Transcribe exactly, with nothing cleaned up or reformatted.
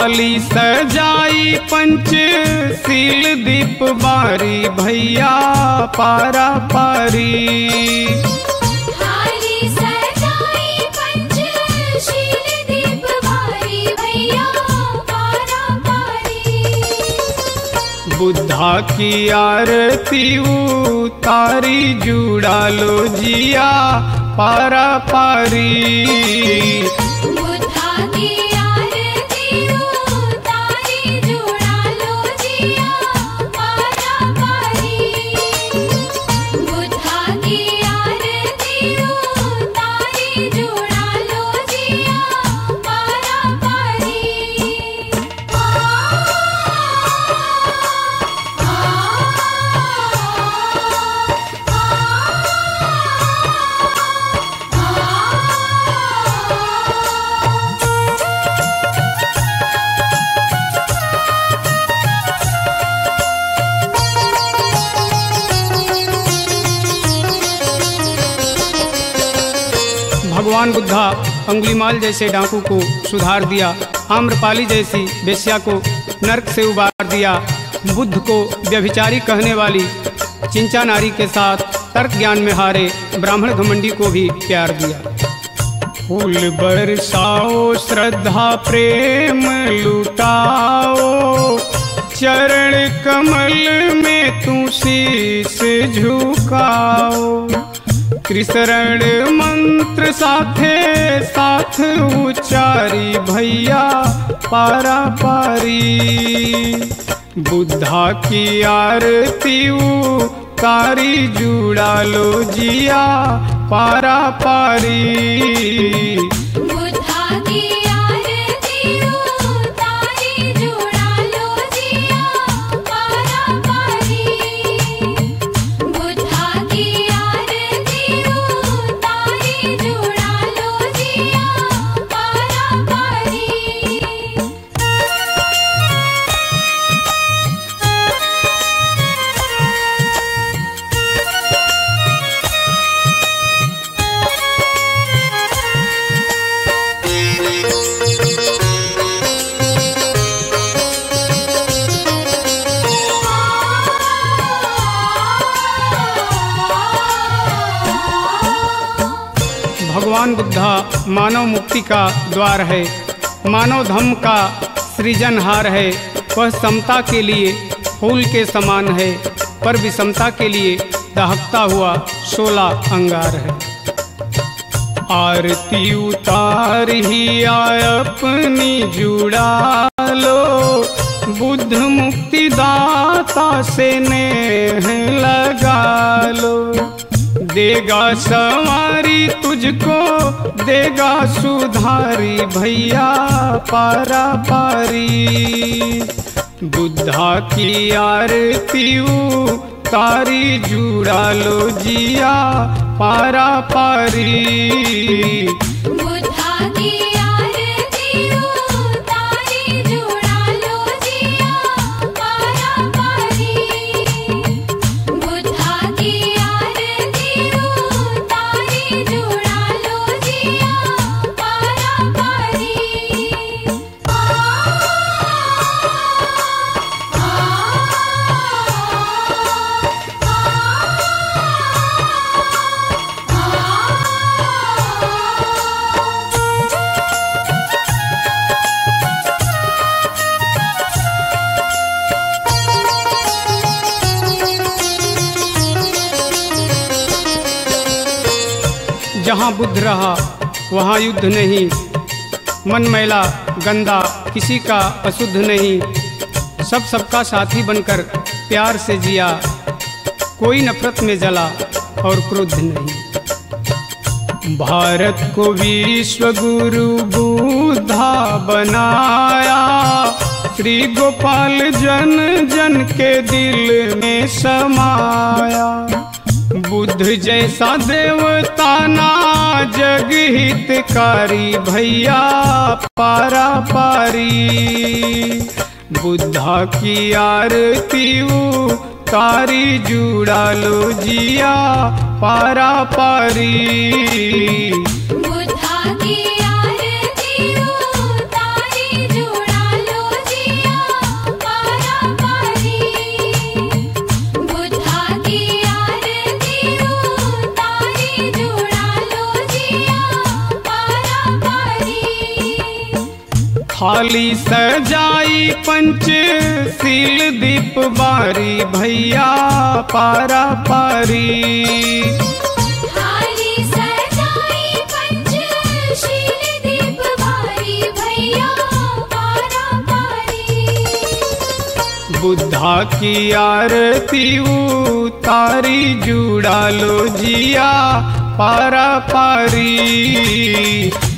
थाली सजाई पंचशील दीप बारी भैया पारा पारी। थाली सजाई पंचशील दीप बारी भैया पारा पारी। बुद्धा की आरती उतारी जुड़ा लो जिया पारा पारी। बुद्धा की आरती उतारी जुड़ा लो जिया पारा पारी। बुद्धा की आरती उतारी जुड़ा लो जिया पारा पारी। भगवान बुद्धा अंगुलीमाल जैसे डाकू को सुधार दिया, आम्रपाली जैसी वेश्या को नरक से उबार दिया, बुद्ध को व्यभिचारी कहने वाली चिंचा नारी के साथ तर्क ज्ञान में हारे ब्राह्मण घमंडी को भी प्यार दिया। फूल बरसाओ श्रद्धा प्रेम लुटाओ, चरण कमल में तू शीस झुकाओ। त्रिशरण मंत्र साथे साथ उच्चारी भैया पारा पारी। बुद्धा की आरती उतारी जुड़ा लो जिया पारा पारी। बुद्धा की आरती उतारी जुड़ा लो जिया पारा पारी। बुद्धा की आरती उतारी जुड़ा लो जिया पारा पारी। भगवान बुद्धा मानव मुक्ति का द्वार है, मानव धर्म का सृजनहार है। वह समता के लिए फूल के समान है, पर विषमता के लिए दहकता हुआ शोला अंगार है। आरती उतार ही आय अपनी जुड़ा लो, बुद्ध मुक्ति दाता से नेह लगा लो। देगा सवारी तुझको देगा सुधारी भैया पारा पारी। बुद्धा की आरती उतारी जुड़ा लो जिया पारा पारी। बुद्धा की आरती उतारी जुड़ा लो जिया पारा पारी। बुद्धा की आरती उतारी जुड़ा लो जिया पारा पारी। जहाँ बुद्ध रहा वहाँ युद्ध नहीं, मन मैला गंदा किसी का अशुद्ध नहीं। सब सबका साथी बनकर प्यार से जिया, कोई नफरत में जला और क्रोध नहीं। भारत को विश्व गुरु बुद्धा बनाया, श्री गोपाल जन जन के दिल में समाया। बुद्ध जैसा देवता ना जग हितकारी भैया पारा पारी। बुद्धा की आरती उतारी जुड़ा लो जिया पारा पारी। बुद्धा की आरती उतारी जुड़ा लो खाली सजाई पंचशील दीप बारी भैया पारा पारी। थाली सजाई पंचशील दीप बारी भैया पारा पारी। बुद्धा की आरती उतारी जुड़ा लो जिया पारा पारी।